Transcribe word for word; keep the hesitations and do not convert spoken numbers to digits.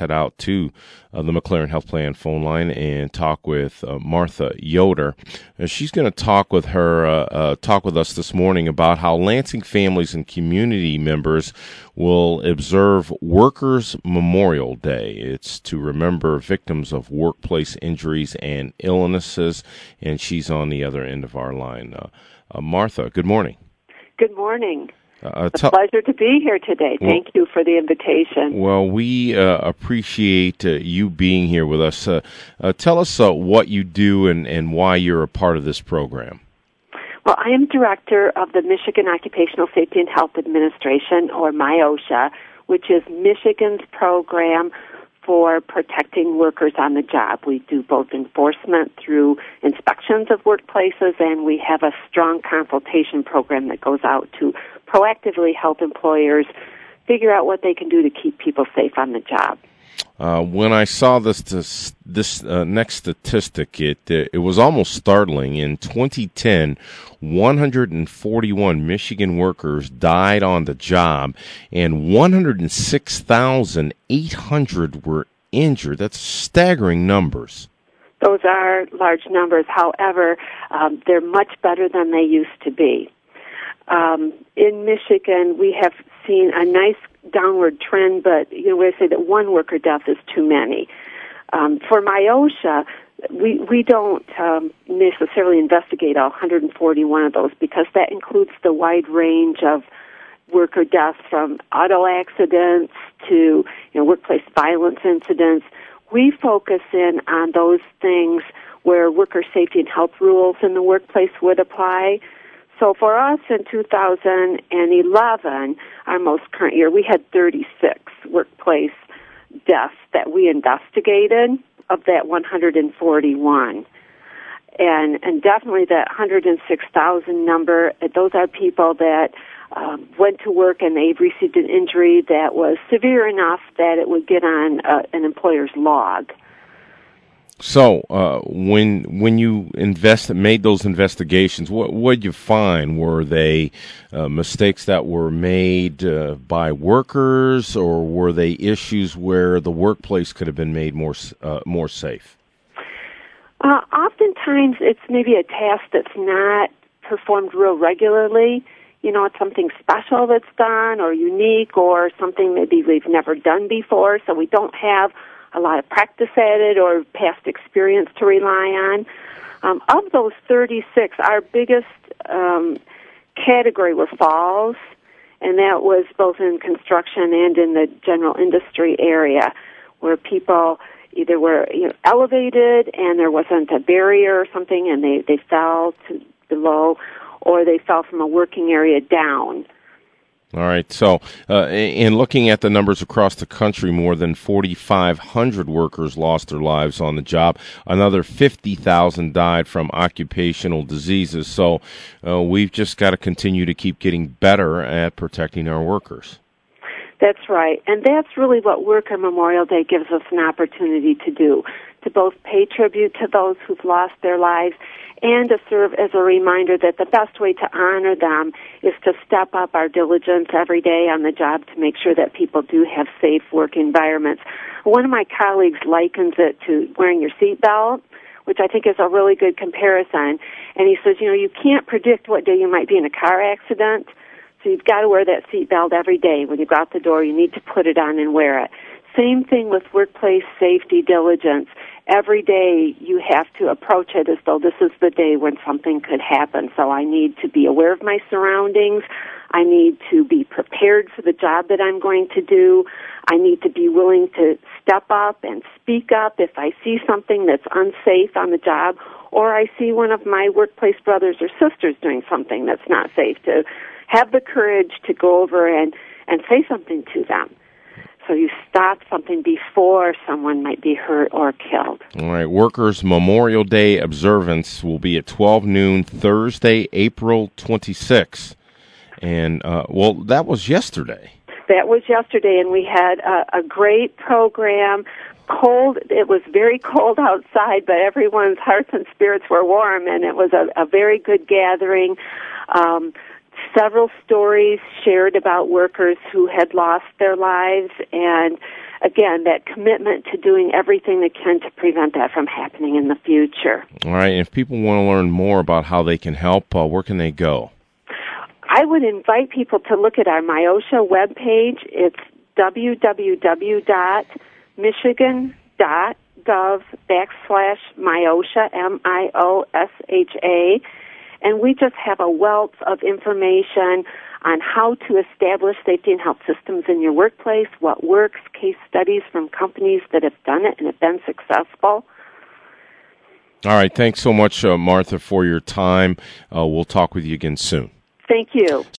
head out to uh, the McLaren Health Plan phone line and talk with uh, Martha Yoder. Uh, she's going to talk with her, uh, uh, talk with us this morning about how Lansing families and community members will observe Workers' Memorial Day. It's to remember victims of workplace injuries and illnesses, and she's on the other end of our line. Uh, uh, Martha, good morning. Good morning. Uh, it's a pleasure to be here today. Thank well, you for the invitation. Well, we uh, appreciate uh, you being here with us. Uh, uh, tell us uh, what you do and, and why you're a part of this program. Well, I am director of the Michigan Occupational Safety and Health Administration, or MIOSHA, which is Michigan's program for protecting workers on the job. We do both enforcement through inspections of workplaces, and we have a strong consultation program that goes out to proactively help employers figure out what they can do to keep people safe on the job. Uh, when I saw this this, this uh, next statistic, it uh, it was almost startling. In twenty ten, one hundred forty-one Michigan workers died on the job, and one hundred six thousand eight hundred were injured. That's staggering numbers. Those are large numbers. However, um, they're much better than they used to be. Um, in Michigan, we have seen a nice downward trend, but you know, we say that one worker death is too many. Um, for MIOSHA, we we don't um, necessarily investigate all one hundred forty-one of those because that includes the wide range of worker deaths from auto accidents to you know workplace violence incidents. We focus in on those things where worker safety and health rules in the workplace would apply. So for us in two thousand eleven, our most current year, we had thirty-six workplace deaths that we investigated of that one hundred forty-one. And and definitely that one hundred six thousand number, those are people that um, went to work and they received an injury that was severe enough that it would get on uh, an employer's log. So, uh, when when you invest made those investigations, what what did you find? Were they uh, mistakes that were made uh, by workers, or were they issues where the workplace could have been made more uh, more safe? Uh, oftentimes, it's maybe a task that's not performed real regularly. You know, it's something special that's done, or unique, or something maybe we've never done before, so we don't have a lot of practice at it or past experience to rely on. Um, of those thirty-six, our biggest um, category were falls, and that was both in construction and in the general industry area, where people either were you know, elevated and there wasn't a barrier or something, and they, they fell to below, or they fell from a working area down. All right. So, uh, in looking at the numbers across the country, more than forty-five hundred workers lost their lives on the job. Another fifty thousand died from occupational diseases. So, uh, we've just got to continue to keep getting better at protecting our workers. That's right. And that's really what Worker Memorial Day gives us an opportunity to do, to both pay tribute to those who've lost their lives and to serve as a reminder that the best way to honor them is to step up our diligence every day on the job to make sure that people do have safe work environments. One of my colleagues likens it to wearing your seatbelt, which I think is a really good comparison. And he says, you know, you can't predict what day you might be in a car accident, so you've got to wear that seatbelt every day. When you go out the door, you need to put it on and wear it. Same thing with workplace safety diligence. Every day you have to approach it as though this is the day when something could happen. So I need to be aware of my surroundings. I need to be prepared for the job that I'm going to do. I need to be willing to step up and speak up if I see something that's unsafe on the job, or I see one of my workplace brothers or sisters doing something that's not safe, to have the courage to go over and, and say something to them. So you stop something before someone might be hurt or killed. All right. Workers' Memorial Day observance will be at twelve noon Thursday, April twenty-sixth. And, uh, well, that was yesterday. That was yesterday, and we had a, a great program. Cold, it was very cold outside, but everyone's hearts and spirits were warm, and it was a, a very good gathering. Um, several stories shared about workers who had lost their lives, and again, that commitment to doing everything they can to prevent that from happening in the future. All right. And if people want to learn more about how they can help, uh, where can they go? I would invite people to look at our MIOSHA webpage. It's w w w dot michigan dot gov backslash MIOSHA, M I O S H A. And we just have a wealth of information on how to establish safety and health systems in your workplace, what works, case studies from companies that have done it and have been successful. All right. Thanks so much, uh, Martha, for your time. Uh, we'll talk with you again soon. Thank you.